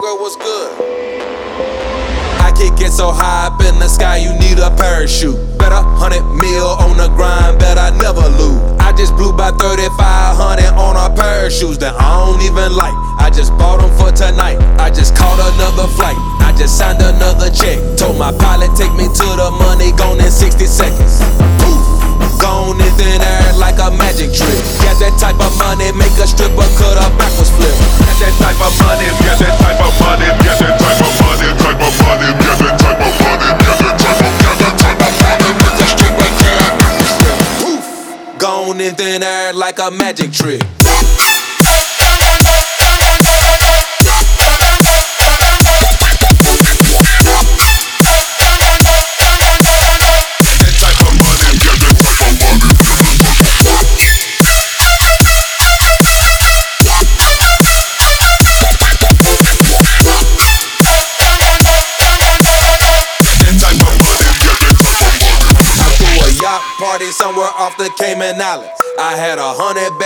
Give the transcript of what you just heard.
girl, what's good? I kick it so high up in the sky, you need a parachute. Bet 100 mil on the grind, bet I never lose. I just blew by 3,500 on a pair of shoes that I don't even like. I just bought them for tonight. I just caught another flight. I just signed another check. Told my pilot take me to the money, gone in 60 seconds. Poof, gone in thin air like a magic trick. Got that type of money, make a stripper cut a backwards flip. Got that type of money, got that type of money, got that type of money, type of money, got that type of money, got that type of money, make a stripper cut a backwards flip. Poof, gone in thin air like a magic trick. Party somewhere off the Cayman Islands. I had 100